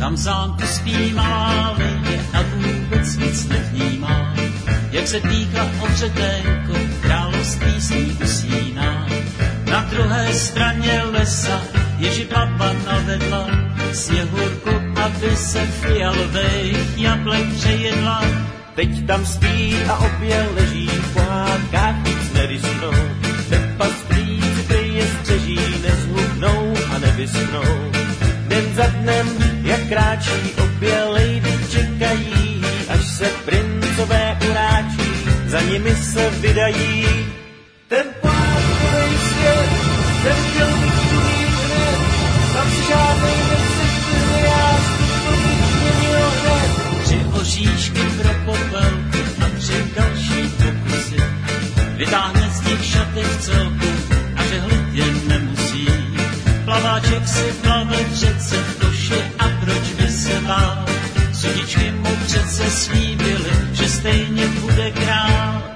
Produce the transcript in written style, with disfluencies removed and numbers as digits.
Tam v zámku spí malá lejně a vůbec nic nevnímá. Jak se týká obřeténko, království s ní usíná. Na druhé straně lesa Ježibaba navedla Sněhurku, aby se fialových jablek přejedla. Teď tam spí a obě leží, v pohádkách nic nerisknou. Pepa strýci, ty je střeží, nezhubnou a nevyschnou. Den za dnem, jak kráčí, obě lejdy čekají, až se princové uráčí, za nimi se vydají. Ten pohádkovej svět, ten chtěl být druhý hned, tam si žádnej necitli, já to měnil hned. 3 oříšky pro popelku a 3 další pokusy. Vytáhne z nich šaty v celku a žehlit je nemusí. Plaváček si plave v řece v koši a proč by se bál? Sudičky mu přece slíbily, že stejně bude král.